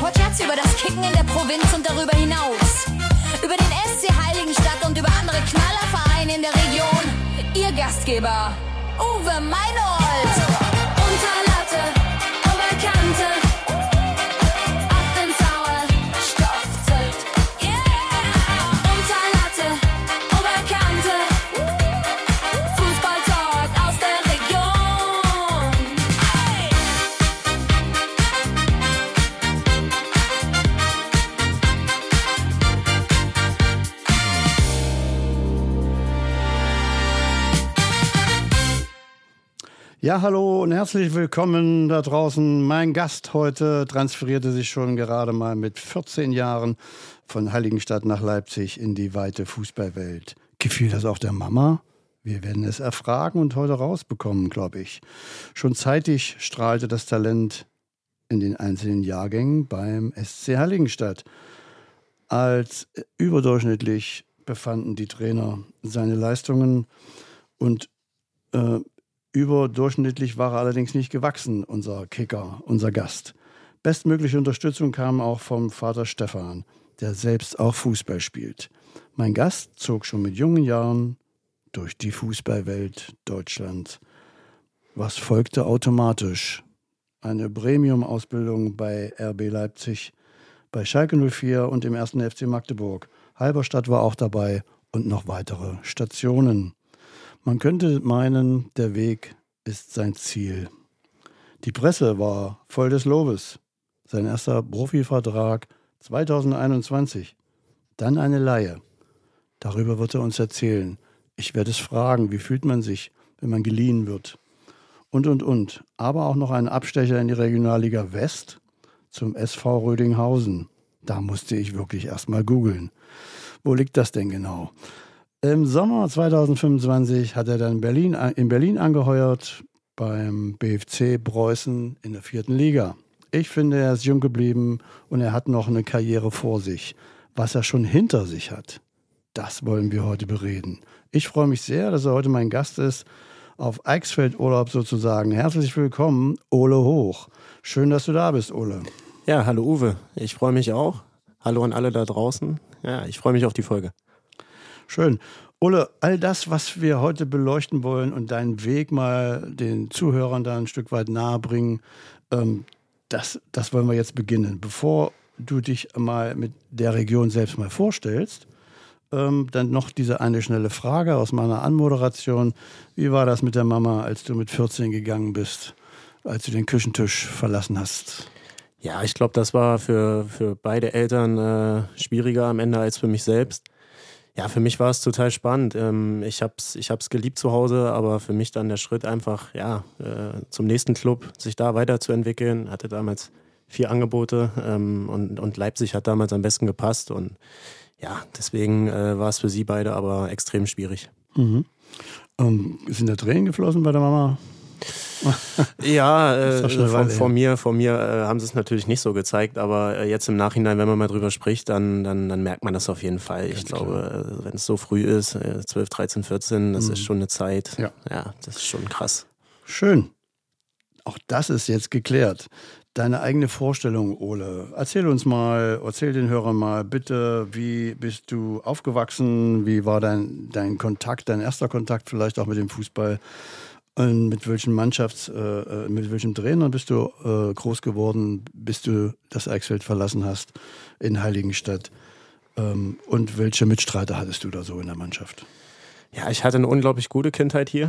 Podcast über das Kicken in der Provinz und darüber hinaus. Über den SC Heiligenstadt und über andere Knallervereine in der Region. Ihr Gastgeber, Uwe Meinold. Unter Latte, Oberkante. Ab ins Sauerstoffzelt. Yeah! Unter Latte, Oberkante. Fußballtalk aus der Region. Hey! Ja, hallo und herzlich willkommen da draußen. Mein Gast heute transferierte sich schon gerade mal mit 14 Jahren von Heiligenstadt nach Leipzig in die weite Fußballwelt. Gefiel das auch der Mama? Wir werden es erfragen und heute rausbekommen, glaube ich. Schon zeitig strahlte das Talent in den einzelnen Jahrgängen beim SC Heiligenstadt. Als überdurchschnittlich befanden die Trainer seine Leistungen und überdurchschnittlich war er allerdings nicht gewachsen, unser Kicker, unser Gast. Bestmögliche Unterstützung kam auch vom Vater Stefan, der selbst auch Fußball spielt. Mein Gast zog schon mit jungen Jahren durch die Fußballwelt Deutschlands. Was folgte automatisch? Eine Premium-Ausbildung bei RB Leipzig, bei Schalke 04 und im 1. FC Magdeburg. Halberstadt war auch dabei und noch weitere Stationen. Man könnte meinen, der Weg ist sein Ziel. Die Presse war voll des Lobes. Sein erster Profivertrag 2021. Dann eine Leihe. Darüber wird er uns erzählen. Ich werde es fragen, wie fühlt man sich, wenn man geliehen wird? Und. Aber auch noch einen Abstecher in die Regionalliga West zum SV Rödinghausen. Da musste ich wirklich erst mal googeln. Wo liegt das denn genau? Im Sommer 2025 hat er dann in Berlin angeheuert beim BFC Preußen in der 4. Liga. Ich finde, er ist jung geblieben und er hat noch eine Karriere vor sich. Was er schon hinter sich hat, das wollen wir heute bereden. Ich freue mich sehr, dass er heute mein Gast ist, auf Eichsfeld-Urlaub sozusagen. Herzlich willkommen, Ole Hoch. Schön, dass du da bist, Ole. Ja, hallo Uwe. Ich freue mich auch. Hallo an alle da draußen. Ja, ich freue mich auf die Folge. Schön. Ole, all das, was wir heute beleuchten wollen und deinen Weg mal den Zuhörern da ein Stück weit nahe bringen, das wollen wir jetzt beginnen. Bevor du dich mal mit der Region selbst mal vorstellst, dann noch diese eine schnelle Frage aus meiner Anmoderation. Wie war das mit der Mama, als du mit 14 gegangen bist, als du den Küchentisch verlassen hast? Ja, ich glaube, das war für beide Eltern schwieriger am Ende als für mich selbst. Ja, für mich war es total spannend. Ich hab's geliebt zu Hause, aber für mich dann der Schritt einfach, zum nächsten Club, sich da weiterzuentwickeln. Hatte damals 4 Angebote und Leipzig hat damals am besten gepasst. Und ja, deswegen war es für sie beide aber extrem schwierig. Mhm. Sind da Tränen geflossen bei der Mama? Ja, von mir haben sie es natürlich nicht so gezeigt, aber jetzt im Nachhinein, wenn man mal drüber spricht, dann merkt man das auf jeden Fall. Ich glaube, wenn es so früh ist, 12, 13, 14, das ist schon eine Zeit. Ja, das ist schon krass. Schön. Auch das ist jetzt geklärt. Deine eigene Vorstellung, Ole. Erzähl den Hörern mal bitte, wie bist du aufgewachsen? Wie war dein erster Kontakt vielleicht auch mit dem Fußball? Und mit welchen mit welchem Trainer bist du groß geworden, bis du das Eichsfeld verlassen hast in Heiligenstadt? Und welche Mitstreiter hattest du da so in der Mannschaft? Ja, ich hatte eine unglaublich gute Kindheit hier.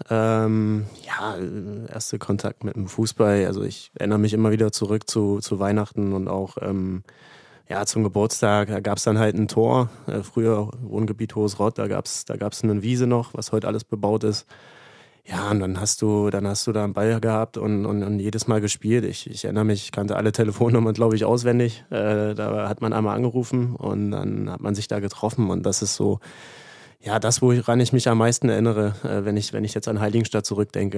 Erster Kontakt mit dem Fußball. Also ich erinnere mich immer wieder zurück zu Weihnachten und auch zum Geburtstag. Da gab es dann halt ein Tor. Früher Wohngebiet Hohes Rott, da gab's eine Wiese noch, was heute alles bebaut ist. Ja, und dann hast du da einen Ball gehabt und jedes Mal gespielt. Ich erinnere mich, ich kannte alle Telefonnummern, glaube ich, auswendig. Da hat man einmal angerufen und dann hat man sich da getroffen. Und das ist so, ja, das, woran ich mich am meisten erinnere, wenn ich jetzt an Heiligenstadt zurückdenke.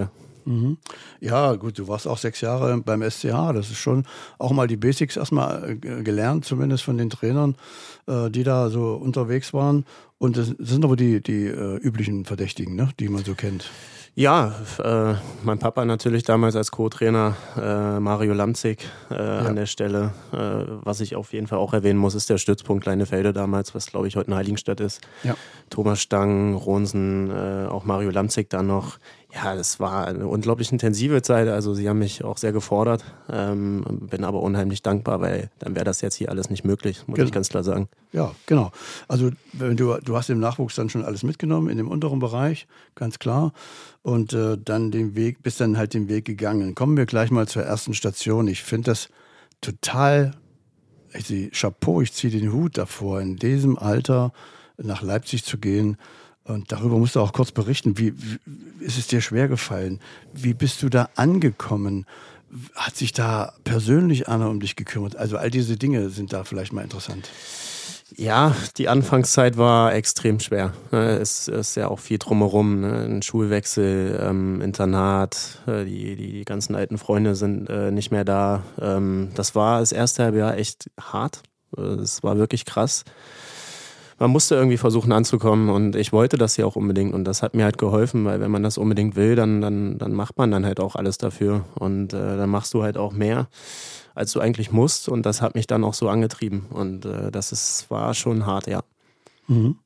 Mhm. Ja, gut, du warst auch 6 Jahre beim SCH. Das ist schon auch mal die Basics erstmal gelernt, zumindest von den Trainern, die da so unterwegs waren. Und das sind aber die üblichen Verdächtigen, ne, die man so kennt. Ja, mein Papa natürlich damals als Co-Trainer, Mario Lamzig an der Stelle. Was ich auf jeden Fall auch erwähnen muss, ist der Stützpunkt Leinefelde damals, was glaube ich heute eine Heiligenstadt ist. Ja. Thomas Stang, Ronsen, auch Mario Lamzig dann noch. Ja, das war eine unglaublich intensive Zeit, also sie haben mich auch sehr gefordert, bin aber unheimlich dankbar, weil dann wäre das jetzt hier alles nicht möglich, muss ich ganz klar sagen. Ja, genau. Also du hast im Nachwuchs dann schon alles mitgenommen, in dem unteren Bereich, ganz klar, und dann bist dann halt den Weg gegangen. Kommen wir gleich mal zur ersten Station. Ich finde das total, Chapeau, ich ziehe den Hut davor, in diesem Alter nach Leipzig zu gehen. Und darüber musst du auch kurz berichten. Wie ist es dir schwer gefallen? Wie bist du da angekommen? Hat sich da persönlich einer um dich gekümmert? Also all diese Dinge sind da vielleicht mal interessant. Ja, die Anfangszeit war extrem schwer. Es ist ja auch viel drumherum. Ein Schulwechsel, Internat, die ganzen alten Freunde sind nicht mehr da. Das war das erste Halbjahr echt hart. Es war wirklich krass. Man musste irgendwie versuchen anzukommen und ich wollte das ja auch unbedingt und das hat mir halt geholfen, weil wenn man das unbedingt will, dann macht man dann halt auch alles dafür und dann machst du halt auch mehr, als du eigentlich musst und das hat mich dann auch so angetrieben und war schon hart, ja. Mhm.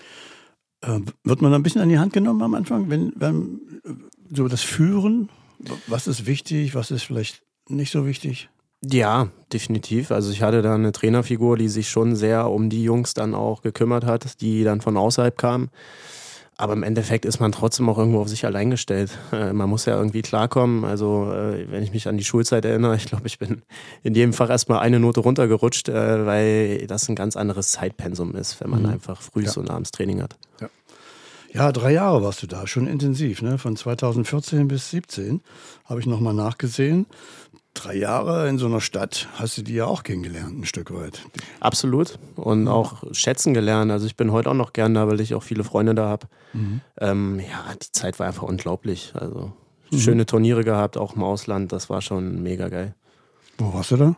Wird man ein bisschen an die Hand genommen am Anfang, wenn so das Führen, was ist wichtig, was ist vielleicht nicht so wichtig? Ja, definitiv. Also ich hatte da eine Trainerfigur, die sich schon sehr um die Jungs dann auch gekümmert hat, die dann von außerhalb kamen. Aber im Endeffekt ist man trotzdem auch irgendwo auf sich allein gestellt. Man muss ja irgendwie klarkommen. Also wenn ich mich an die Schulzeit erinnere, ich glaube, ich bin in jedem Fach erstmal eine Note runtergerutscht, weil das ein ganz anderes Zeitpensum ist, wenn man einfach frühs und abends Training hat. Ja. Ja, 3 Jahre warst du da, schon intensiv, ne? Von 2014 bis 2017 habe ich nochmal nachgesehen. 3 Jahre in so einer Stadt hast du die ja auch kennengelernt, ein Stück weit. Absolut. Und auch schätzen gelernt. Also ich bin heute auch noch gern da, weil ich auch viele Freunde da habe. Mhm. Die Zeit war einfach unglaublich. Also schöne Turniere gehabt, auch im Ausland. Das war schon mega geil. Wo warst du da?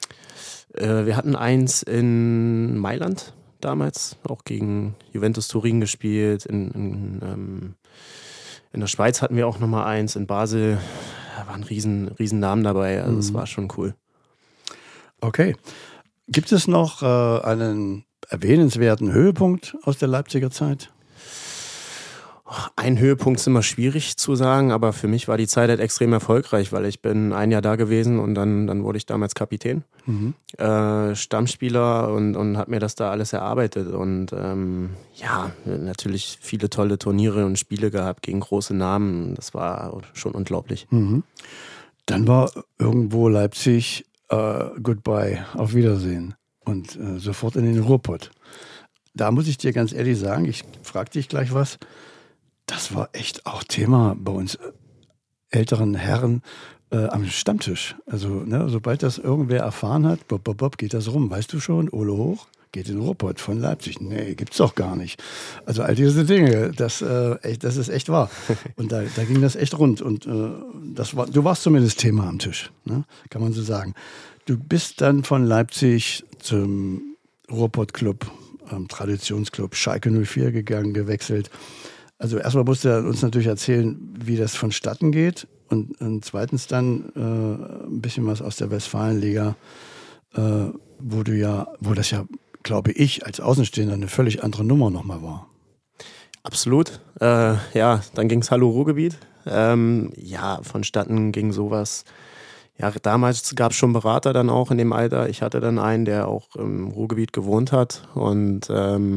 Wir hatten eins in Mailand damals, auch gegen Juventus Turin gespielt. In der Schweiz hatten wir auch nochmal eins, in Basel. Da waren riesen Namen dabei, also es war schon cool. Okay. Gibt es noch einen erwähnenswerten Höhepunkt aus der Leipziger Zeit? Ein Höhepunkt ist immer schwierig zu sagen, aber für mich war die Zeit halt extrem erfolgreich, weil ich bin 1 Jahr da gewesen und dann wurde ich damals Kapitän, Stammspieler und habe mir das da alles erarbeitet und natürlich viele tolle Turniere und Spiele gehabt gegen große Namen, das war schon unglaublich. Mhm. Dann war irgendwo Leipzig, goodbye, auf Wiedersehen und sofort in den Ruhrpott. Da muss ich dir ganz ehrlich sagen, ich frage dich gleich was. Das war echt auch Thema bei uns älteren Herren am Stammtisch. Also, sobald das irgendwer erfahren hat, geht das rum. Weißt du schon, Ole Hoch geht in Ruhrpott von Leipzig. Nee, gibt's doch gar nicht. Also all diese Dinge, das ist echt wahr. Und da ging das echt rund. Und du warst zumindest Thema am Tisch, ne? Kann man so sagen. Du bist dann von Leipzig zum Ruhrpott-Club, Traditionsclub Schalke 04 gewechselt. Also erstmal musst du uns natürlich erzählen, wie das vonstatten geht und zweitens dann ein bisschen was aus der Westfalenliga, wo das ja, glaube ich, als Außenstehender eine völlig andere Nummer nochmal war. Absolut. Dann ging es Hallo Ruhrgebiet. Vonstatten ging sowas. Ja, damals gab es schon Berater dann auch in dem Alter. Ich hatte dann einen, der auch im Ruhrgebiet gewohnt hat und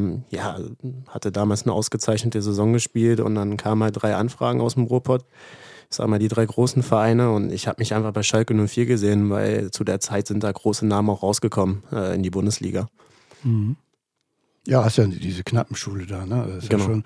hatte damals eine ausgezeichnete Saison gespielt und dann kamen halt 3 Anfragen aus dem Ruhrpott. Ich sag mal, die 3 großen Vereine und ich habe mich einfach bei Schalke 04 gesehen, weil zu der Zeit sind da große Namen auch rausgekommen in die Bundesliga. Mhm. Ja, hast ja diese Knappenschule da, ne? Das ist ja schon,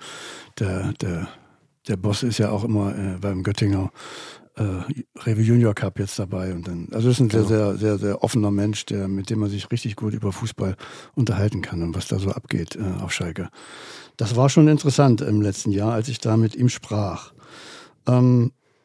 der Boss ist ja auch immer beim Göttinger Rewe Junior Cup jetzt dabei und dann, also das ist ein sehr, sehr, sehr offener Mensch, mit dem man sich richtig gut über Fußball unterhalten kann und was da so abgeht auf Schalke. Das war schon interessant im letzten Jahr, als ich da mit ihm sprach.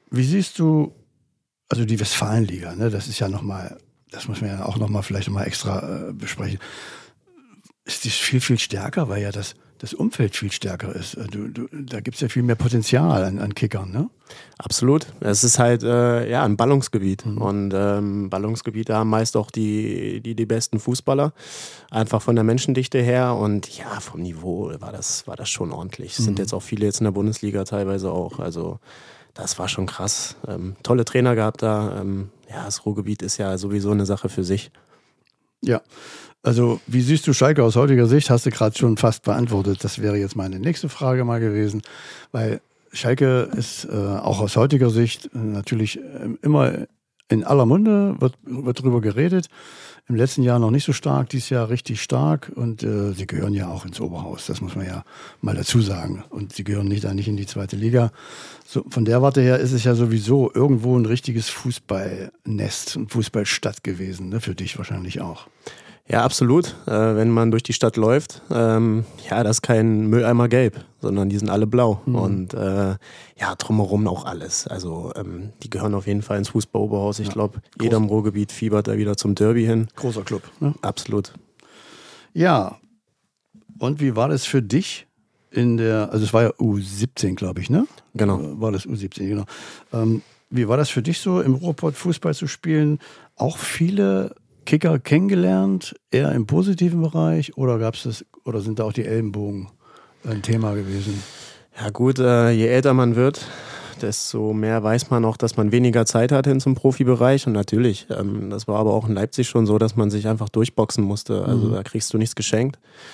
Wie siehst du, also die Westfalenliga, ne, das ist ja nochmal, das muss man ja auch nochmal vielleicht nochmal extra besprechen. Ist die viel, viel stärker, weil ja das Umfeld viel stärker ist. Da gibt es ja viel mehr Potenzial an Kickern, ne? Absolut. Es ist halt ein Ballungsgebiet. Und Ballungsgebiete haben meist auch die besten Fußballer. Einfach von der Menschendichte her. Und ja, vom Niveau war das schon ordentlich. Es sind jetzt auch viele jetzt in der Bundesliga teilweise auch. Also das war schon krass. Tolle Trainer gehabt da. Das Ruhrgebiet ist ja sowieso eine Sache für sich. Ja. Also, wie siehst du Schalke aus heutiger Sicht? Hast du gerade schon fast beantwortet. Das wäre jetzt meine nächste Frage mal gewesen. Weil Schalke ist auch aus heutiger Sicht natürlich immer in aller Munde, wird drüber geredet. Im letzten Jahr noch nicht so stark, dieses Jahr richtig stark. Und sie gehören ja auch ins Oberhaus, das muss man ja mal dazu sagen. Und sie gehören nicht in die zweite Liga. So, von der Warte her ist es ja sowieso irgendwo ein richtiges Fußballnest und Fußballstadt gewesen, ne? Für dich wahrscheinlich auch. Ja, absolut. Wenn man durch die Stadt läuft, das ist kein Mülleimer gelb, sondern die sind alle blau. Und drumherum auch alles. Also die gehören auf jeden Fall ins Fußballoberhaus. Ich glaube, jeder im Ruhrgebiet fiebert da wieder zum Derby hin. Großer Club, ne? Absolut. Ja. Und wie war das für dich also es war ja U17, glaube ich, ne? Genau. War das U17, genau. Wie war das für dich so, im Ruhrpott Fußball zu spielen? Auch viele Kicker kennengelernt, eher im positiven Bereich, oder sind da auch die Ellenbogen ein Thema gewesen? Ja gut, je älter man wird, desto mehr weiß man auch, dass man weniger Zeit hat hin zum Profibereich. Und natürlich, das war aber auch in Leipzig schon so, dass man sich einfach durchboxen musste. Also da kriegst du nichts geschenkt,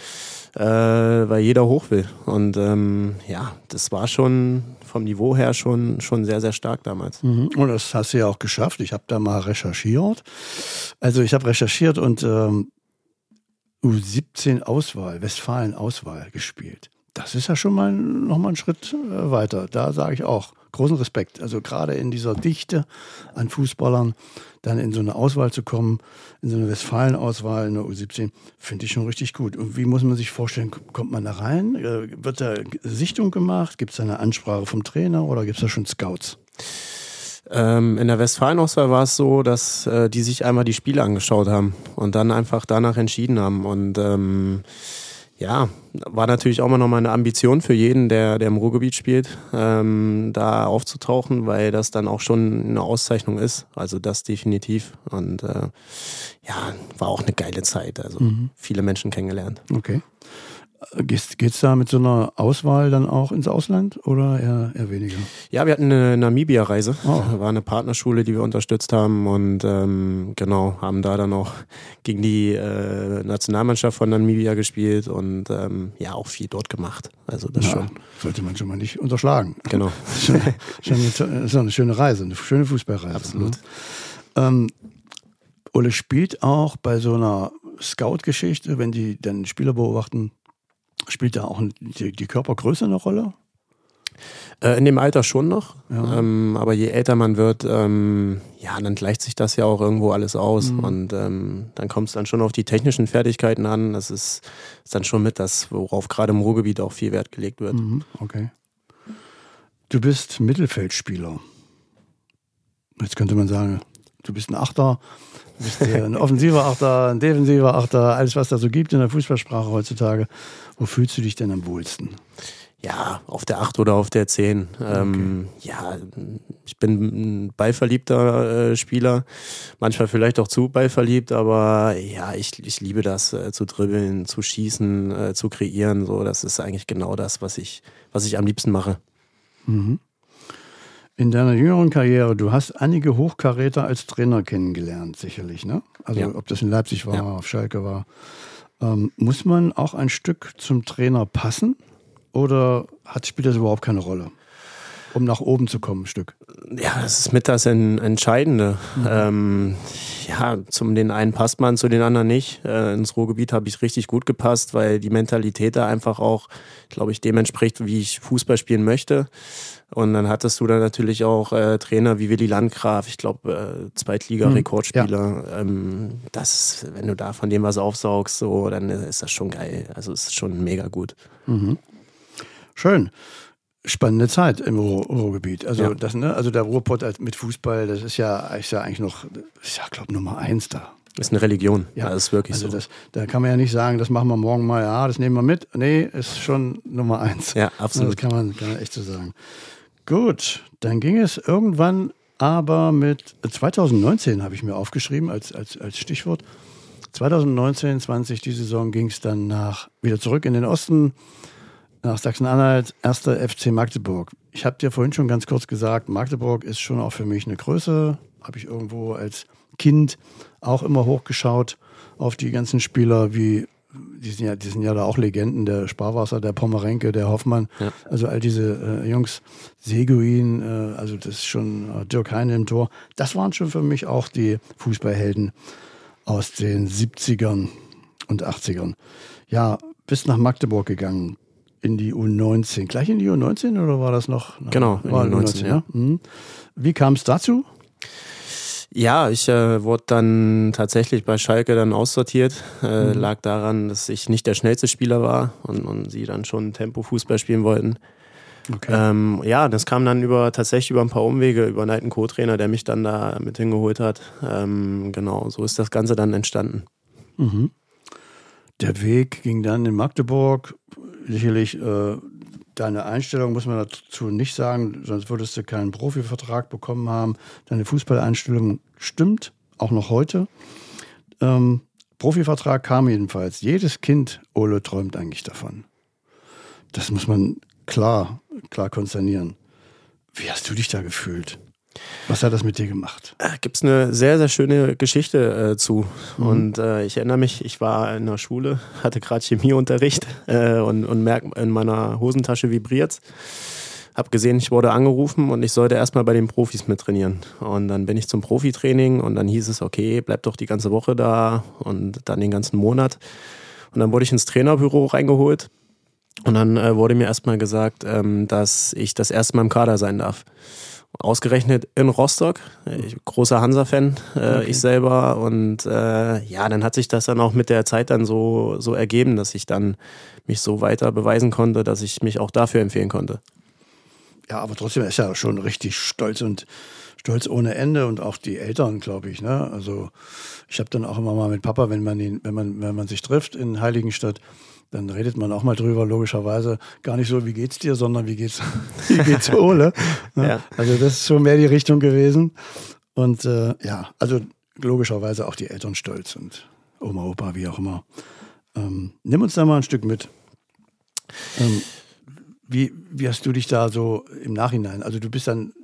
weil jeder hoch will. Und das war schon vom Niveau her schon sehr, sehr stark damals. Und das hast du ja auch geschafft. Ich habe da mal recherchiert. Also ich habe recherchiert und U17-Auswahl, Westfalen-Auswahl gespielt. Das ist ja schon mal nochmal ein Schritt weiter. Da sage ich auch großen Respekt. Also gerade in dieser Dichte an Fußballern, dann in so eine Auswahl zu kommen, in so eine Westfalen-Auswahl in der U17, finde ich schon richtig gut. Und wie muss man sich vorstellen, kommt man da rein? Wird da Sichtung gemacht? Gibt es da eine Ansprache vom Trainer oder gibt es da schon Scouts? In der Westfalen-Auswahl war es so, dass die sich einmal die Spiele angeschaut haben und dann einfach danach entschieden haben. Und war natürlich auch mal nochmal eine Ambition für jeden, der im Ruhrgebiet spielt, da aufzutauchen, weil das dann auch schon eine Auszeichnung ist. Also das definitiv. Und war auch eine geile Zeit. Also viele Menschen kennengelernt. Okay. Geht's da mit so einer Auswahl dann auch ins Ausland oder eher weniger? Ja, wir hatten eine Namibia-Reise. War eine Partnerschule, die wir unterstützt haben und haben da dann auch gegen die Nationalmannschaft von Namibia gespielt und auch viel dort gemacht. Also das schon. Sollte man schon mal nicht unterschlagen. Genau. ist eine schöne Reise, eine schöne Fußballreise. Absolut. Ne? Ole spielt auch bei so einer Scout-Geschichte, wenn die dann Spieler beobachten, spielt da auch die Körpergröße eine Rolle? In dem Alter schon noch, ja. Aber je älter man wird, dann gleicht sich das ja auch irgendwo alles aus und dann kommt es dann schon auf die technischen Fertigkeiten an. Das ist dann schon mit das, worauf gerade im Ruhrgebiet auch viel Wert gelegt wird. Okay. Du bist Mittelfeldspieler. Jetzt könnte man sagen, du bist ein Achter, du bist ein offensiver Achter, ein defensiver Achter, alles was da so gibt in der Fußballsprache heutzutage. Wo fühlst du dich denn am wohlsten? Ja, auf der 8 oder auf der 10. Okay. Ich bin ein ballverliebter Spieler, manchmal vielleicht auch zu ballverliebt, aber ja, ich liebe das, zu dribbeln, zu schießen, zu kreieren. So, das ist eigentlich genau das, was ich am liebsten mache. In deiner jüngeren Karriere, du hast einige Hochkaräter als Trainer kennengelernt, sicherlich, ne? Also ob das in Leipzig war, auf Schalke war. Muss man auch ein Stück zum Trainer passen oder spielt das überhaupt keine Rolle, um nach oben zu kommen, ein Stück? Ja, das ist mit das Entscheidende. Zum den einen passt man, zu den anderen nicht. Ins Ruhrgebiet habe ich richtig gut gepasst, weil die Mentalität da einfach auch, glaube ich, dem entspricht, wie ich Fußball spielen möchte. Und dann hattest du da natürlich auch Trainer wie Willi Landgraf, ich glaube Zweitliga-Rekordspieler. Ja. Wenn du da von dem was aufsaugst, so, dann ist das schon geil. Also es ist schon mega gut. Schön. spannende Zeit im Ruhrgebiet. Also, also der Ruhrpott mit Fußball, das ist ja eigentlich noch, ich glaube, Nummer 1 da. Ist eine Religion. Ja, das ist wirklich also so. Da kann man ja nicht sagen, das machen wir morgen mal, das nehmen wir mit. Nee, ist schon Nummer 1. Ja, absolut. Das kann man echt so sagen. Gut, dann ging es irgendwann aber mit 2019, habe ich mir aufgeschrieben als Stichwort. 2019, 20, die Saison ging es dann wieder zurück in den Osten, nach Sachsen-Anhalt, 1. FC Magdeburg. Ich habe dir vorhin schon ganz kurz gesagt, Magdeburg ist schon auch für mich eine Größe. Habe ich irgendwo als Kind auch immer hochgeschaut auf die ganzen Spieler, die sind ja da auch Legenden, der Sparwasser, der Pommerenke, der Hoffmann, also all diese Jungs, Seguin, also das ist schon Dirk Heine im Tor. Das waren schon für mich auch die Fußballhelden aus den 70ern und 80ern. Ja, bist nach Magdeburg gegangen, in die U19. Gleich in die U19 oder war das noch? Genau, in die U19, ja. Mhm. Wie kam es dazu? Ja, ich wurde dann tatsächlich bei Schalke dann aussortiert. Lag daran, dass ich nicht der schnellste Spieler war und sie dann schon Tempo-Fußball spielen wollten. Okay. Das kam dann tatsächlich über ein paar Umwege, über einen alten Co-Trainer, der mich dann da mit hingeholt hat. Genau, so ist das Ganze dann entstanden. Mhm. Der Weg ging dann in Magdeburg. Sicherlich deine Einstellung muss man dazu nicht sagen, sonst würdest du keinen Profivertrag bekommen haben. Deine Fußballeinstellung stimmt, auch noch heute. Profivertrag kam jedenfalls. Jedes Kind, Ole, träumt eigentlich davon. Das muss man klar konsternieren. Wie hast du dich da gefühlt? Was hat das mit dir gemacht? Gibt es eine sehr, sehr schöne Geschichte zu. Und ich erinnere mich, ich war in der Schule, hatte gerade Chemieunterricht und merke, in meiner Hosentasche vibriert. Habe gesehen, ich wurde angerufen und ich sollte erstmal bei den Profis mittrainieren. Und dann bin ich zum Profitraining und dann hieß es, okay, bleib doch die ganze Woche da und dann den ganzen Monat. Und dann wurde ich ins Trainerbüro reingeholt und dann wurde mir erstmal gesagt, dass ich das erste Mal im Kader sein darf. Ausgerechnet in Rostock, großer Hansa-Fan, ich selber, und dann hat sich das dann auch mit der Zeit dann so ergeben, dass ich dann mich so weiter beweisen konnte, dass ich mich auch dafür empfehlen konnte. Ja, aber trotzdem ist ja schon richtig stolz ohne Ende und auch die Eltern, glaube ich, ne? Also ich habe dann auch immer mal mit Papa, wenn man sich trifft in Heiligenstadt, dann redet man auch mal drüber, logischerweise gar nicht so, wie geht's dir, sondern wie geht's Ole. Ne? Ja. Also das ist schon mehr die Richtung gewesen. Und also logischerweise auch die Eltern stolz und Oma, Opa, wie auch immer. Nimm uns da mal ein Stück mit. Wie hast du dich da so im Nachhinein, also du bist dann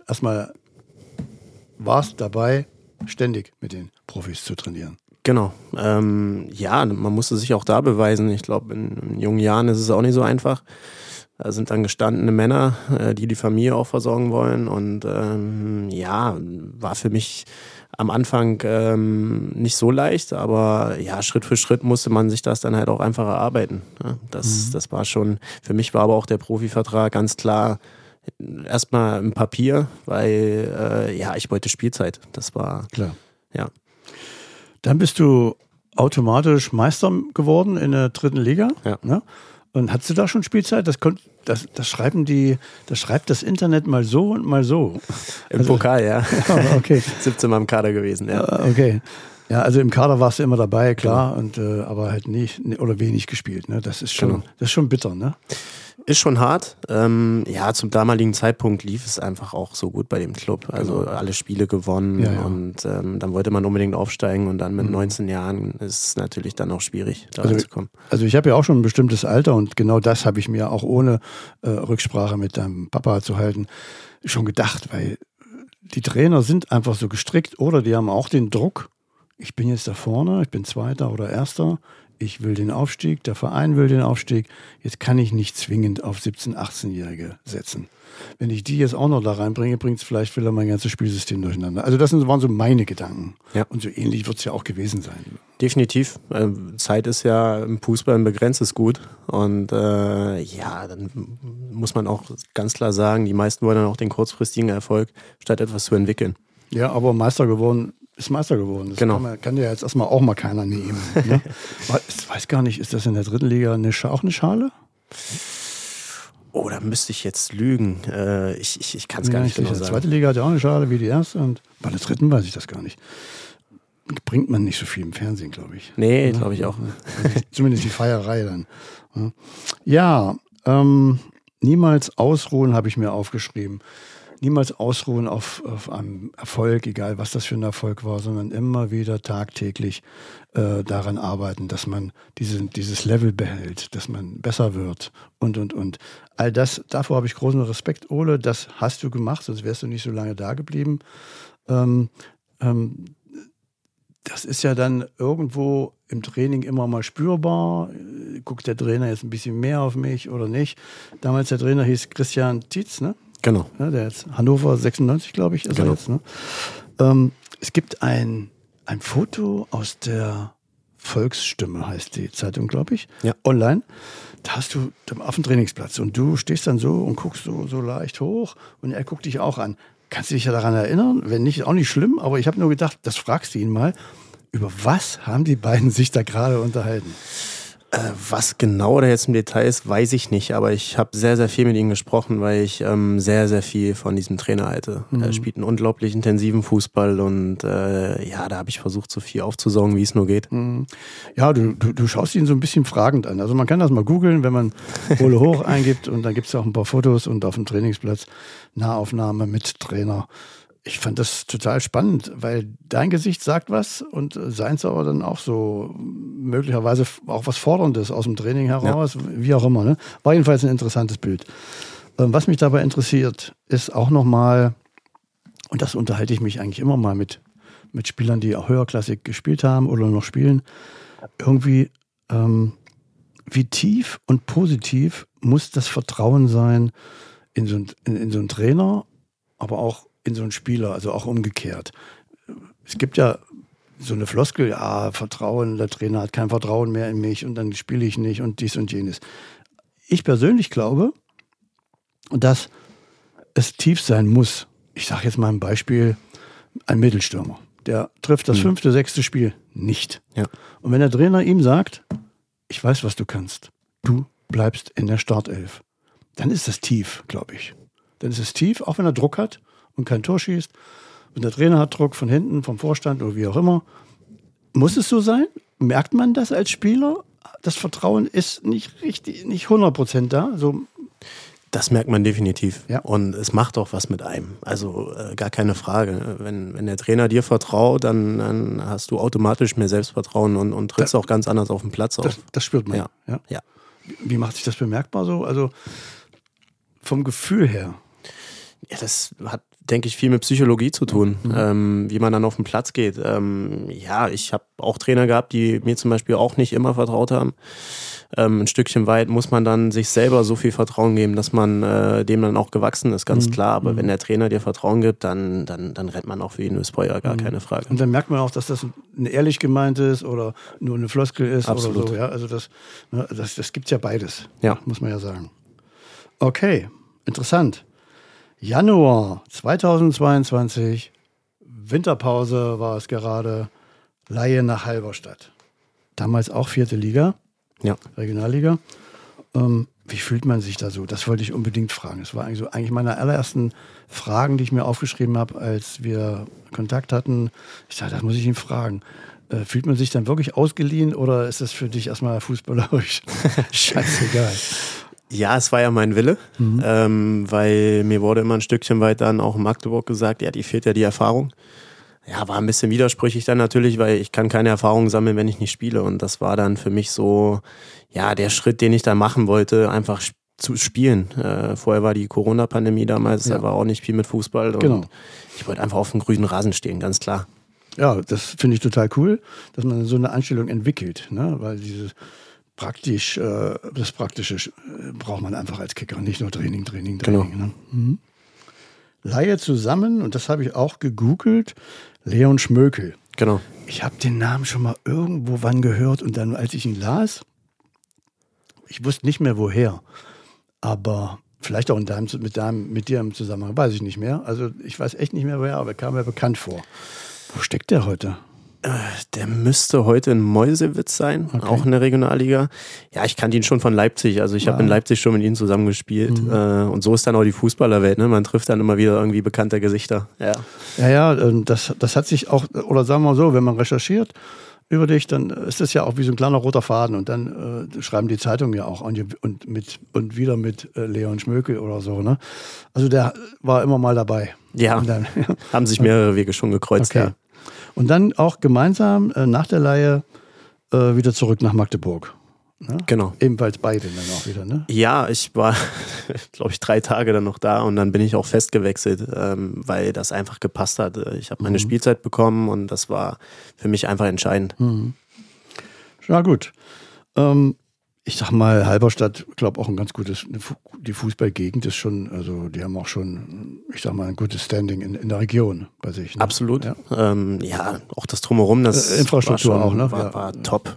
warst dabei, ständig mit den Profis zu trainieren. Genau. Man musste sich auch da beweisen. Ich glaube, in jungen Jahren ist es auch nicht so einfach. Da sind dann gestandene Männer, die Familie auch versorgen wollen. Und war für mich am Anfang nicht so leicht. Aber ja, Schritt für Schritt musste man sich das dann halt auch einfach erarbeiten. Ja, das war schon, für mich war aber auch der Profivertrag ganz klar erstmal im Papier, weil ich wollte Spielzeit. Das war klar. Ja. Dann bist du automatisch Meister geworden in der 3. Liga. Ja. Ne? Und hattest du da schon Spielzeit? Das schreibt das Internet mal so und mal so. Im Pokal, ja. Okay. 17 Mal im Kader gewesen, ja. Okay. Ja, also im Kader warst du immer dabei, klar, und aber halt nicht oder wenig gespielt. Ne? Das ist schon bitter, ne? Ist schon hart. Zum damaligen Zeitpunkt lief es einfach auch so gut bei dem Club. Also alle Spiele gewonnen und dann wollte man unbedingt aufsteigen und dann mit 19 Jahren ist es natürlich dann auch schwierig, da reinzukommen. Also ich habe ja auch schon ein bestimmtes Alter und genau das habe ich mir auch ohne Rücksprache mit deinem Papa zu halten schon gedacht, weil die Trainer sind einfach so gestrickt oder die haben auch den Druck, ich bin jetzt da vorne, ich bin Zweiter oder Erster, ich will den Aufstieg, der Verein will den Aufstieg, jetzt kann ich nicht zwingend auf 17-, 18-Jährige setzen. Wenn ich die jetzt auch noch da reinbringe, bringt es vielleicht wieder mein ganzes Spielsystem durcheinander. Also das waren so meine Gedanken. Ja. Und so ähnlich wird es ja auch gewesen sein. Definitiv. Zeit ist ja im Fußball ein begrenztes Gut. Und dann muss man auch ganz klar sagen, die meisten wollen dann auch den kurzfristigen Erfolg, statt etwas zu entwickeln. Ja, aber Meister geworden. Das kann dir jetzt erstmal auch mal keiner nehmen. Ne? Ich weiß gar nicht, ist das in der 3. Liga auch eine Schale? Oh, da müsste ich jetzt lügen. Ich kann es gar nicht genau sagen. Die zweite Liga hat ja auch eine Schale wie die erste und bei der dritten weiß ich das gar nicht. Bringt man nicht so viel im Fernsehen, glaube ich. Nee, glaube ich auch. Also zumindest die Feierei dann. Ja, niemals ausruhen habe ich mir aufgeschrieben. Niemals ausruhen auf einem Erfolg, egal was das für ein Erfolg war, sondern immer wieder tagtäglich daran arbeiten, dass man dieses Level behält, dass man besser wird und. All das, davor habe ich großen Respekt, Ole, das hast du gemacht, sonst wärst du nicht so lange da geblieben. Das ist ja dann irgendwo im Training immer mal spürbar. Guckt der Trainer jetzt ein bisschen mehr auf mich oder nicht? Damals der Trainer hieß Christian Tietz, ne? Genau. Ja, der jetzt Hannover 96, glaube ich, ist er jetzt. Ne? Es gibt ein Foto aus der Volksstimme, heißt die Zeitung, glaube ich, online. Da hast du auf dem Trainingsplatz und du stehst dann so und guckst so leicht hoch und er guckt dich auch an. Kannst du dich ja daran erinnern? Wenn nicht, auch nicht schlimm, aber ich habe nur gedacht, das fragst du ihn mal. Über was haben die beiden sich da gerade unterhalten? Was genau da jetzt im Detail ist, weiß ich nicht, aber ich habe sehr, sehr viel mit ihm gesprochen, weil ich sehr, sehr viel von diesem Trainer halte. Er spielt einen unglaublich intensiven Fußball und da habe ich versucht, so viel aufzusaugen, wie es nur geht. Ja, du schaust ihn so ein bisschen fragend an. Also man kann das mal googeln, wenn man Ole Hoch eingibt und dann gibt es auch ein paar Fotos und auf dem Trainingsplatz Nahaufnahme mit Trainer. Ich fand das total spannend, weil dein Gesicht sagt was und seins aber dann auch so möglicherweise auch was Forderndes aus dem Training heraus, wie auch immer. Ne? War jedenfalls ein interessantes Bild. Was mich dabei interessiert, ist auch nochmal, und das unterhalte ich mich eigentlich immer mal mit Spielern, die auch höherklassig gespielt haben oder noch spielen, irgendwie, wie tief und positiv muss das Vertrauen sein in so einen Trainer, aber auch in so einen Spieler, also auch umgekehrt. Es gibt ja so eine Floskel, ja, Vertrauen, der Trainer hat kein Vertrauen mehr in mich und dann spiele ich nicht und dies und jenes. Ich persönlich glaube, dass es tief sein muss. Ich sage jetzt mal ein Beispiel, ein Mittelstürmer, der trifft das 5., 6. Spiel nicht. Ja. Und wenn der Trainer ihm sagt, ich weiß, was du kannst, du bleibst in der Startelf, dann ist das tief, glaube ich. Dann ist es tief, auch wenn er Druck hat und kein Tor schießt. Und der Trainer hat Druck von hinten, vom Vorstand oder wie auch immer. Muss es so sein? Merkt man das als Spieler? Das Vertrauen ist nicht richtig, nicht 100% da. So. Das merkt man definitiv. Ja. Und es macht auch was mit einem. Also gar keine Frage. Wenn der Trainer dir vertraut, dann hast du automatisch mehr Selbstvertrauen und trittst auch ganz anders auf den Platz auf. Das spürt man. Ja. Wie macht sich das bemerkbar so? Also vom Gefühl her. Ja, das hat, denke ich, viel mit Psychologie zu tun, wie man dann auf den Platz geht. Ich habe auch Trainer gehabt, die mir zum Beispiel auch nicht immer vertraut haben. Ein Stückchen weit muss man dann sich selber so viel Vertrauen geben, dass man dem dann auch gewachsen ist, ganz klar. Aber wenn der Trainer dir Vertrauen gibt, dann rennt man auch für ihn durchs Feuer, gar keine Frage. Und dann merkt man auch, dass das ehrlich gemeint ist oder nur eine Floskel ist. Absolut. Oder so. Ja, also das gibt es ja beides, ja. Muss man ja sagen. Okay, interessant. Januar 2022, Winterpause war es gerade, Leihe nach Halberstadt. Damals auch 4. Liga, Regionalliga. Wie fühlt man sich da so? Das wollte ich unbedingt fragen. Das war eigentlich meine allerersten Fragen, die ich mir aufgeschrieben habe, als wir Kontakt hatten. Ich dachte, das muss ich ihn fragen. Fühlt man sich dann wirklich ausgeliehen oder ist das für dich erstmal fußballerisch scheißegal? Ja, es war ja mein Wille, weil mir wurde immer ein Stückchen weit dann auch in Magdeburg gesagt, ja, die fehlt ja die Erfahrung. Ja, war ein bisschen widersprüchlich dann natürlich, weil ich kann keine Erfahrung sammeln, wenn ich nicht spiele. Und das war dann für mich so, ja, der Schritt, den ich da machen wollte, einfach zu spielen. Vorher war die Corona-Pandemie damals, da war auch nicht viel mit Fußball. Und ich wollte einfach auf dem grünen Rasen stehen, ganz klar. Ja, das finde ich total cool, dass man so eine Einstellung entwickelt, ne? Weil das Praktische braucht man einfach als Kicker, nicht nur Training. Genau. Ne? Leihe zusammen, und das habe ich auch gegoogelt, Leon Schmökel. Genau. Ich habe den Namen schon mal irgendwo wann gehört und dann, als ich ihn las, ich wusste nicht mehr woher, aber vielleicht auch mit dir im Zusammenhang, weiß ich nicht mehr. Also ich weiß echt nicht mehr woher, aber er kam mir bekannt vor. Wo steckt der heute? Der müsste heute in Meuselwitz sein, auch in der Regionalliga. Ja, ich kannte ihn schon von Leipzig. Also ich habe in Leipzig schon mit ihm zusammengespielt. Und so ist dann auch die Fußballerwelt. Ne? Man trifft dann immer wieder irgendwie bekannte Gesichter. Ja, das hat sich auch, oder sagen wir mal so, wenn man recherchiert über dich, dann ist das ja auch wie so ein kleiner roter Faden. Und dann schreiben die Zeitungen ja auch und wieder mit Leon Schmökel oder so. Ne? Also der war immer mal dabei. Ja, dann, haben sich mehrere Wege schon gekreuzt. Okay. Ja. Und dann auch gemeinsam nach der Leihe wieder zurück nach Magdeburg. Ne? Genau. Ebenfalls beide dann auch wieder, ne? Ja, ich war, glaube ich, 3 Tage dann noch da und dann bin ich auch festgewechselt, weil das einfach gepasst hat. Ich habe meine Spielzeit bekommen und das war für mich einfach entscheidend. Ja, gut. Ich sag mal, Halberstadt, glaube auch ein ganz gutes, die Fußballgegend ist schon, also die haben auch schon, ich sag mal, ein gutes Standing in der Region bei sich. Ne? Absolut. Ja. Auch das Drumherum, das Infrastruktur war schon, auch, ne? War top.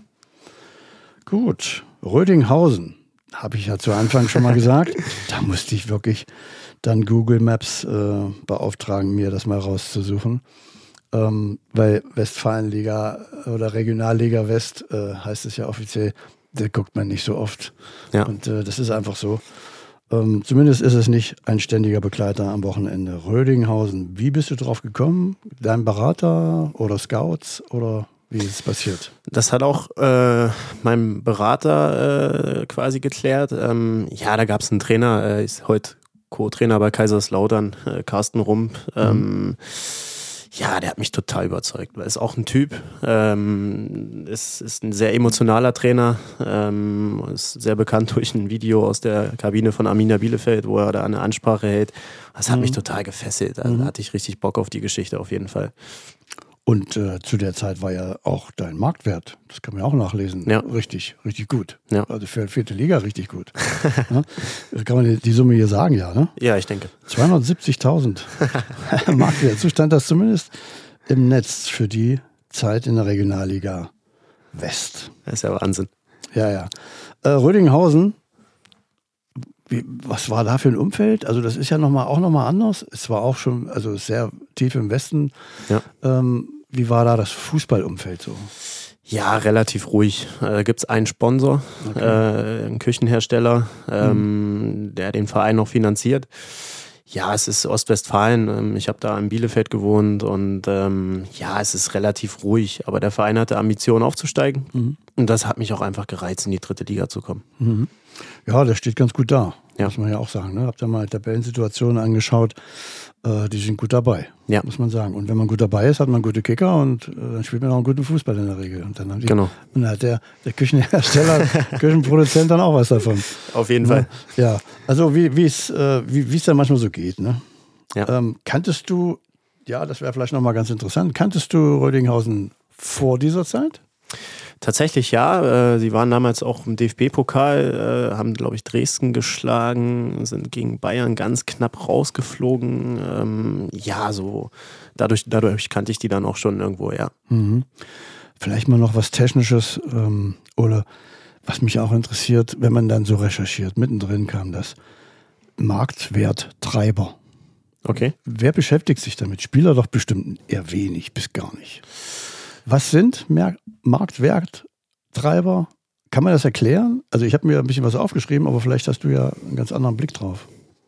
Gut, Rödinghausen, habe ich ja zu Anfang schon mal gesagt. Da musste ich wirklich dann Google Maps beauftragen, mir das mal rauszusuchen. Weil Westfalenliga oder Regionalliga West heißt es ja offiziell, da guckt man nicht so oft. Ja. Und das ist einfach so. Zumindest ist es nicht ein ständiger Begleiter am Wochenende. Rödinghausen, wie bist du drauf gekommen? Dein Berater oder Scouts oder wie ist es passiert? Das hat auch mein Berater quasi geklärt. Da gab es einen Trainer, ist heute Co-Trainer bei Kaiserslautern, Carsten Rump. Der hat mich total überzeugt. Er ist auch ein Typ, ist ein sehr emotionaler Trainer, ist sehr bekannt durch ein Video aus der Kabine von Arminia Bielefeld, wo er da eine Ansprache hält. Das hat mich total gefesselt. Da hatte ich richtig Bock auf die Geschichte auf jeden Fall. Und zu der Zeit war ja auch dein Marktwert, das kann man ja auch nachlesen, richtig gut. Ja. Also für 4. Liga richtig gut. Ja? Kann man die Summe hier sagen, ja, ne? Ja, ich denke. 270.000 Marktwert. So stand das zumindest im Netz für die Zeit in der Regionalliga West. Das ist ja Wahnsinn. Ja. Rödinghausen, was war da für ein Umfeld? Also das ist ja auch nochmal anders. Es war auch schon sehr tief im Westen. Ja. Wie war da das Fußballumfeld so? Ja, relativ ruhig. Da gibt es einen Sponsor, einen Küchenhersteller, der den Verein noch finanziert. Ja, es ist Ostwestfalen. Ich habe da in Bielefeld gewohnt und es ist relativ ruhig. Aber der Verein hatte Ambitionen aufzusteigen und das hat mich auch einfach gereizt, in die 3. Liga zu kommen. Ja, der steht ganz gut da, muss man ja auch sagen. Ne? Habt ihr mal Tabellensituationen angeschaut, die sind gut dabei, muss man sagen. Und wenn man gut dabei ist, hat man gute Kicker und dann spielt man auch einen guten Fußball in der Regel. Und dann hat der Küchenhersteller, Küchenproduzent dann auch was davon. Auf jeden Fall. Ja, also wie es dann manchmal so geht. Ne? Ja. Kanntest du, das wäre vielleicht nochmal ganz interessant, kanntest du Rödinghausen vor dieser Zeit? Tatsächlich ja. Sie waren damals auch im DFB-Pokal, haben, glaube ich, Dresden geschlagen, sind gegen Bayern ganz knapp rausgeflogen. Dadurch kannte ich die dann auch schon irgendwo, ja. Vielleicht mal noch was Technisches, oder was mich auch interessiert, wenn man dann so recherchiert. Mittendrin kam das Marktwerttreiber. Okay. Wer beschäftigt sich damit? Spieler doch bestimmt eher wenig bis gar nicht. Was sind Marktwerttreiber? Kann man das erklären? Also ich habe mir ein bisschen was aufgeschrieben, aber vielleicht hast du ja einen ganz anderen Blick drauf.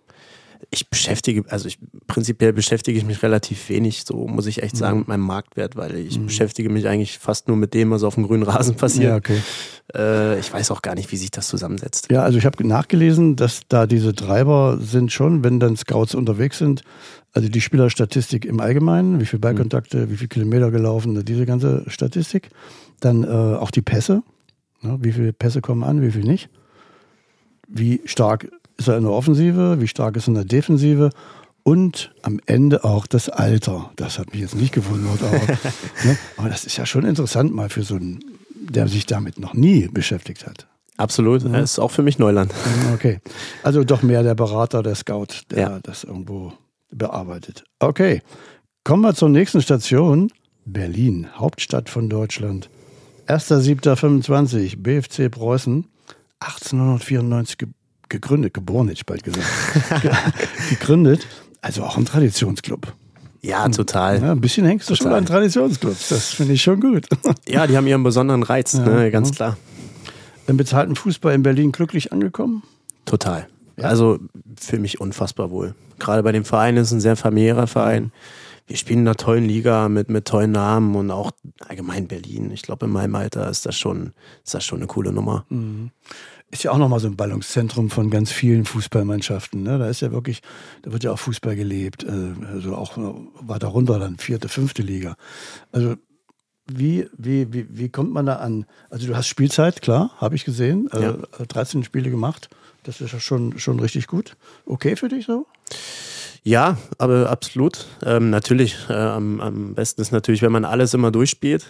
Prinzipiell beschäftige ich mich relativ wenig, so muss ich echt sagen, mit meinem Marktwert, weil ich beschäftige mich eigentlich fast nur mit dem, was auf dem grünen Rasen passiert. Ja, okay. Ich weiß auch gar nicht, wie sich das zusammensetzt. Ja, also ich habe nachgelesen, dass da diese Treiber sind schon, wenn dann Scouts unterwegs sind, also die Spielerstatistik im Allgemeinen, wie viele Ballkontakte, wie viele Kilometer gelaufen, diese ganze Statistik. Dann auch die Pässe, wie viele Pässe kommen an, wie viele nicht. Wie stark ist er in der Offensive, wie stark ist er in der Defensive und am Ende auch das Alter. Das hat mich jetzt nicht gewundert, aber das ist ja schon interessant mal für so einen, der sich damit noch nie beschäftigt hat. Absolut, das ist auch für mich Neuland. Okay, also doch mehr der Berater, der Scout, der das irgendwo bearbeitet. Okay, kommen wir zur nächsten Station. Berlin, Hauptstadt von Deutschland. 1.7.25, BFC Preußen, 1894 gegründet, geboren hätte ich bald gesagt. Gegründet, also auch ein Traditionsclub. Ja, total. Ja, ein bisschen hängst du schon an Traditionsclubs, das finde ich schon gut. Ja, die haben ihren besonderen Reiz, ne? Ganz klar. Im bezahlten Fußball in Berlin glücklich angekommen? Total. Ja. Also fühle mich unfassbar wohl. Gerade bei dem Verein ist es ein sehr familiärer Verein. Wir spielen in einer tollen Liga mit tollen Namen und auch allgemein Berlin. Ich glaube, in meinem Alter ist das schon eine coole Nummer. Mhm. Ist ja auch nochmal so ein Ballungszentrum von ganz vielen Fußballmannschaften. Ne? Da ist ja wirklich, da wird ja auch Fußball gelebt. Also auch weiter runter, dann 4., 5. Liga. Also wie kommt man da an? Also du hast Spielzeit, klar, habe ich gesehen. 13 Spiele gemacht. Das ist ja schon richtig gut. Okay für dich so? Ja, aber absolut. Natürlich, am besten ist natürlich, wenn man alles immer durchspielt.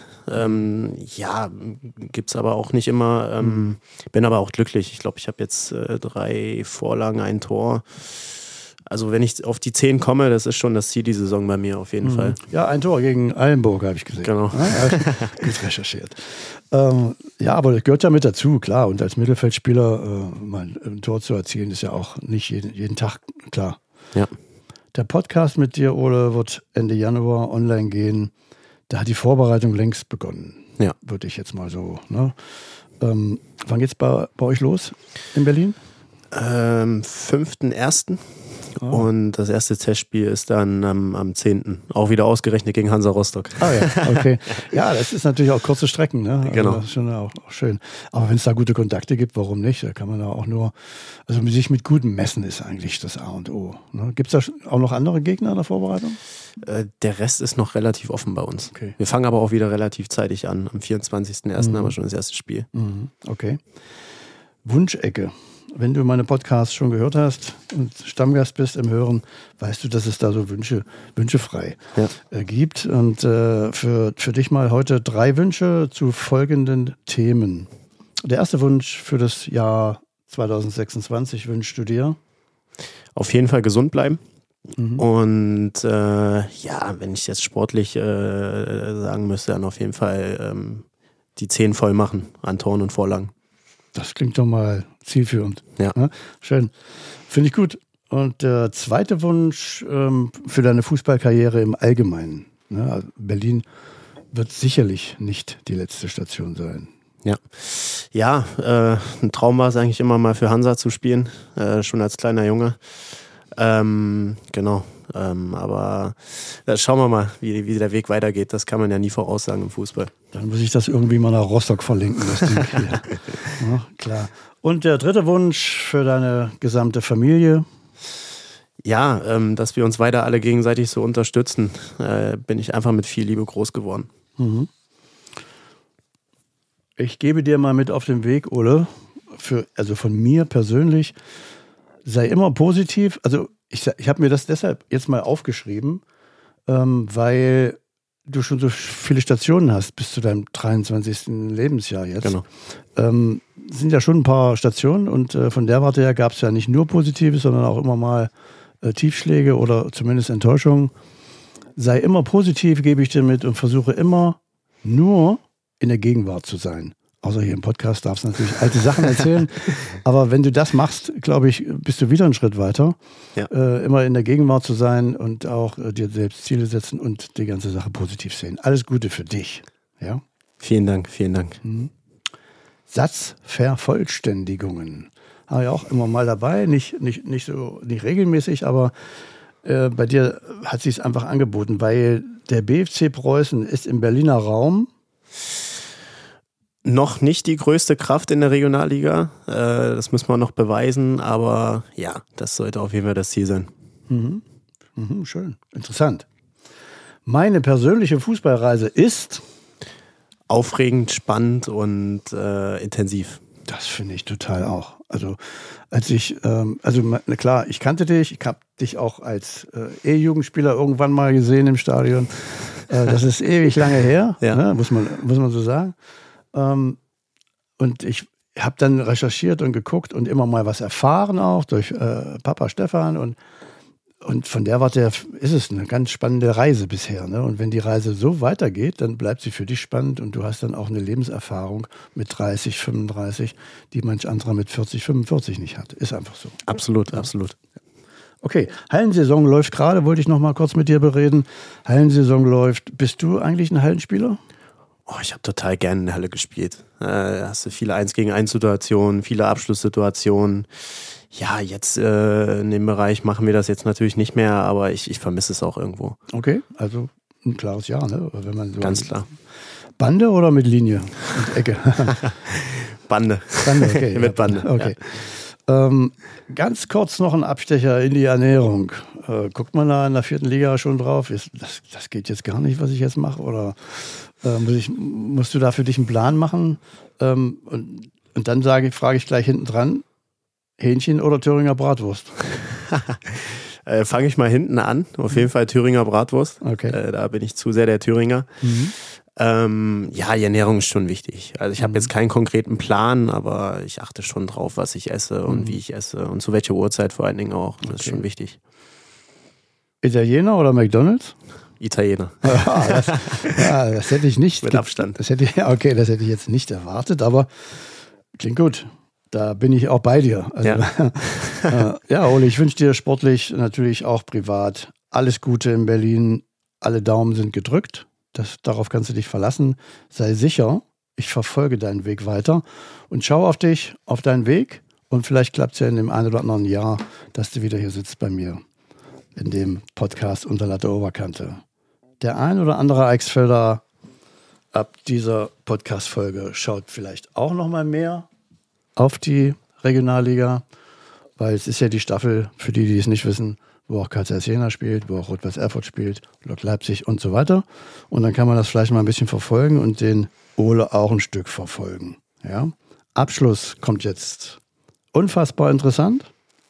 Gibt's aber auch nicht immer. Bin aber auch glücklich. Ich glaube, ich habe jetzt 3 Vorlagen, ein Tor. Also wenn ich auf die 10 komme, das ist schon das Ziel die Saison bei mir auf jeden Fall. Ja, ein Tor gegen Eilenburg habe ich gesehen. Genau. Ja, gut recherchiert. Aber das gehört ja mit dazu, klar. Und als Mittelfeldspieler mal ein Tor zu erzielen, ist ja auch nicht jeden Tag klar. Ja. Der Podcast mit dir, Ole, wird Ende Januar online gehen. Da hat die Vorbereitung längst begonnen. Ja. Würde ich jetzt mal so. Ne? Wann geht's bei euch los in Berlin? 5.1. Und das erste Testspiel ist dann am 10. Auch wieder ausgerechnet gegen Hansa Rostock. Ah ja, okay. Ja, das ist natürlich auch kurze Strecken, ne? Also genau. Das ist schon auch schön. Aber wenn es da gute Kontakte gibt, warum nicht? Da kann man da auch nur, also sich mit Gutem messen ist eigentlich das A und O. Ne? Gibt es da auch noch andere Gegner in der Vorbereitung? Der Rest ist noch relativ offen bei uns. Okay. Wir fangen aber auch wieder relativ zeitig an. Am 24.01. haben wir schon das erste Spiel. Okay. Wunschecke. Wenn du meine Podcasts schon gehört hast und Stammgast bist im Hören, weißt du, dass es da so Wünsche frei gibt. Und für dich mal heute 3 Wünsche zu folgenden Themen. Der erste Wunsch für das Jahr 2026 wünschst du dir? Auf jeden Fall gesund bleiben. Und wenn ich jetzt sportlich sagen müsste, dann auf jeden Fall die 10 voll machen an Toren und Vorlagen. Das klingt doch mal zielführend. Ja. Schön. Finde ich gut. Und der zweite Wunsch für deine Fußballkarriere im Allgemeinen. Ne? Also Berlin wird sicherlich nicht die letzte Station sein. Ja, ein Traum war es eigentlich immer mal für Hansa zu spielen, schon als kleiner Junge. Genau. Aber schauen wir mal, wie der Weg weitergeht. Das kann man ja nie voraussagen im Fußball. Dann muss ich das irgendwie mal nach Rostock verlinken, das Ding hier. Ja, klar. Und der dritte Wunsch für deine gesamte Familie? Ja, dass wir uns weiter alle gegenseitig so unterstützen. Bin ich einfach mit viel Liebe groß geworden. Ich gebe dir mal mit auf den Weg, Ole, also von mir persönlich, sei immer positiv. Also ich habe mir das deshalb jetzt mal aufgeschrieben, weil du schon so viele Stationen hast bis zu deinem 23. Lebensjahr jetzt. Genau. Sind ja schon ein paar Stationen und von der Warte her gab es ja nicht nur Positives, sondern auch immer mal Tiefschläge oder zumindest Enttäuschungen. Sei immer positiv, gebe ich dir mit, und versuche immer nur in der Gegenwart zu sein. Außer hier im Podcast darfst du natürlich alte Sachen erzählen. Aber wenn du das machst, glaube ich, bist du wieder einen Schritt weiter. Ja. Immer in der Gegenwart zu sein und auch dir selbst Ziele setzen und die ganze Sache positiv sehen. Alles Gute für dich. Ja? Vielen Dank. Satzvervollständigungen. Habe ich auch immer mal dabei. Nicht regelmäßig, aber bei dir hat sich es einfach angeboten, weil der BFC Preußen ist im Berliner Raum noch nicht die größte Kraft in der Regionalliga. Das müssen wir noch beweisen, aber ja, das sollte auf jeden Fall das Ziel sein. Schön, interessant. Meine persönliche Fußballreise ist aufregend, spannend und intensiv. Das finde ich total auch. Also als ich, klar, ich kannte dich, ich habe dich auch als Jugendspieler irgendwann mal gesehen im Stadion. Das ist ewig lange her, ne? muss man so sagen. Und ich habe dann recherchiert und geguckt und immer mal was erfahren auch durch Papa Stefan und von der Warte ist es eine ganz spannende Reise bisher. Ne? Und wenn die Reise so weitergeht, dann bleibt sie für dich spannend und du hast dann auch eine Lebenserfahrung mit 30, 35, die manch anderer mit 40, 45 nicht hat. Ist einfach so. Absolut. Okay, Hallensaison läuft gerade, wollte ich noch mal kurz mit dir bereden. Hallensaison läuft. Bist du eigentlich ein Hallenspieler? Oh, ich habe total gerne in der Halle gespielt. Hast du viele 1-gegen-1-Situationen, viele Abschlusssituationen. Ja, jetzt in dem Bereich machen wir das jetzt natürlich nicht mehr, aber ich vermisse es auch irgendwo. Okay, also ein klares Ja, ne? Wenn man so ganz klar. Bande oder mit Linie und Ecke? Bande. Okay. Mit Bande. Okay. Ja. Ganz kurz noch ein Abstecher in die Ernährung. Guckt man da in der 4. Liga schon drauf? Das geht jetzt gar nicht, was ich jetzt mache? Oder musst du da für dich einen Plan machen? Und dann frage ich gleich hinten dran, Hähnchen oder Thüringer Bratwurst? Fange ich mal hinten an. Auf jeden Fall Thüringer Bratwurst. Okay. Da bin ich zu sehr der Thüringer. Ja, die Ernährung ist schon wichtig. Also ich habe jetzt keinen konkreten Plan, aber ich achte schon drauf, was ich esse und wie ich esse und zu welcher Uhrzeit vor allen Dingen auch. Das ist schon wichtig. Italiener oder McDonald's? Italiener. Das hätte ich nicht. Mit Abstand. Das hätte ich jetzt nicht erwartet, aber klingt gut. Da bin ich auch bei dir. Also, ja, Ole, ich wünsche dir sportlich, natürlich auch privat, alles Gute in Berlin. Alle Daumen sind gedrückt. Darauf kannst du dich verlassen. Sei sicher, ich verfolge deinen Weg weiter und schaue auf dich, auf deinen Weg. Und vielleicht klappt es ja in dem einen oder anderen Jahr, dass du wieder hier sitzt bei mir in dem Podcast Unter Latte Oberkante. Der ein oder andere Eichsfelder ab dieser Podcast-Folge schaut vielleicht auch noch mal mehr auf die Regionalliga, weil es ist ja die Staffel, für die es nicht wissen, wo auch KCS Jena spielt, wo auch Rot-Weiß Erfurt spielt, Lok Leipzig und so weiter. Und dann kann man das vielleicht mal ein bisschen verfolgen und den Ole auch ein Stück verfolgen. Ja? Abschluss kommt jetzt. Unfassbar interessant.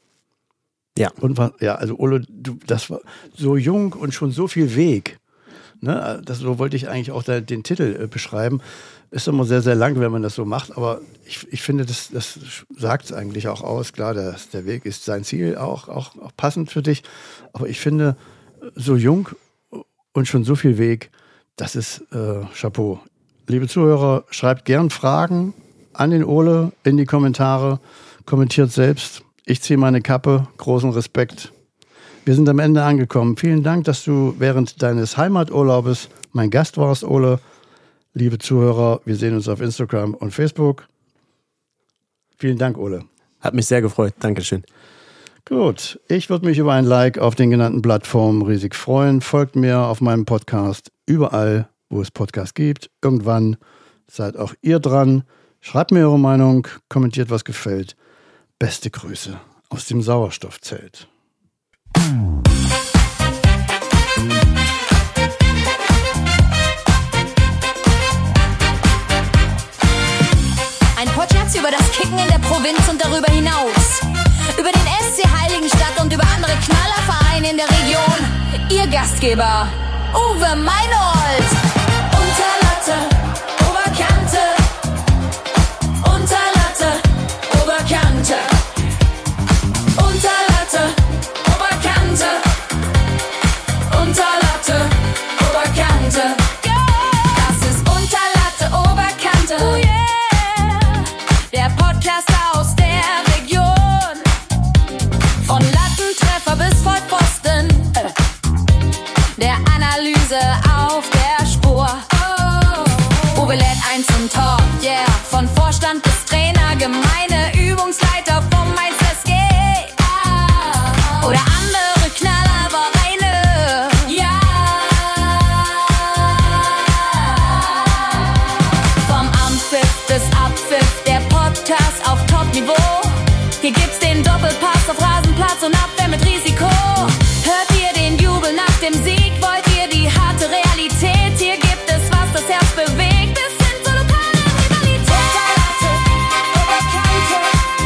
Ja. Also Ole, das war so jung und schon so viel Weg. Ne? So wollte ich eigentlich auch den Titel beschreiben. Ist immer sehr, sehr lang, wenn man das so macht, aber ich finde, das sagt es eigentlich auch aus. Klar, der Weg ist sein Ziel, auch passend für dich. Aber ich finde, so jung und schon so viel Weg, das ist Chapeau. Liebe Zuhörer, schreibt gern Fragen an den Ole in die Kommentare, kommentiert selbst. Ich ziehe meine Kappe, großen Respekt. Wir sind am Ende angekommen. Vielen Dank, dass du während deines Heimaturlaubes mein Gast warst, Ole. Liebe Zuhörer, wir sehen uns auf Instagram und Facebook. Vielen Dank, Ole. Hat mich sehr gefreut. Dankeschön. Gut, ich würde mich über ein Like auf den genannten Plattformen riesig freuen. Folgt mir auf meinem Podcast überall, wo es Podcasts gibt. Irgendwann seid auch ihr dran. Schreibt mir eure Meinung, kommentiert, was gefällt. Beste Grüße aus dem Sauerstoffzelt. Ein Podcast über das Kicken in der Provinz und darüber hinaus. Über den SC Heiligenstadt und über andere Knallervereine in der Region. Ihr Gastgeber, Uwe Meinold. Unter Latte, Oberkante. Unter Latte, Oberkante. Unter Latte, Oberkante. Unter Latte, Oberkante. Das ist Unter Latte, Oberkante. Oh yeah. Der Podcast aus der Region. Von Lattentreffer bis Vollpfosten. Der Analyse auf der Spur. Uwe lädt ein zum Talk, yeah. Von Vorstand bis Trainer, gemeine Übungsleiter vom Mainz SG. Oder andere Knallervereine, ja. Vom Anpfiff bis Abpfiff, der Podcast auf Top-Niveau. Hier gibt's den Doppelpass auf Rasenplatz und Abwehr mit Risiko. Hört ihr den Jubel nach dem Sieg? Wollt ihr die harte Realität? Hier gibt es, was das Herz bewegt. Bis hin zur lokalen Rivalität. Unterlatte, Oberkante.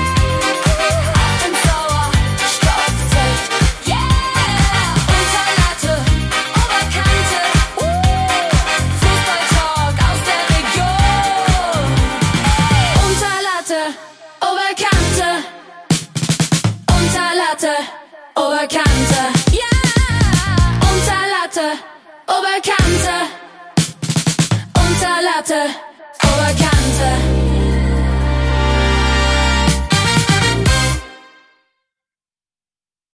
Im Sauerstoffzelt. Yeah! Unterlatte, Oberkante. Fußballtalk aus der Region. Unterlatte, Oberkante. Unterlatte, Oberkante. Ja! Unterlatte, Oberkante. Unterlatte, Oberkante.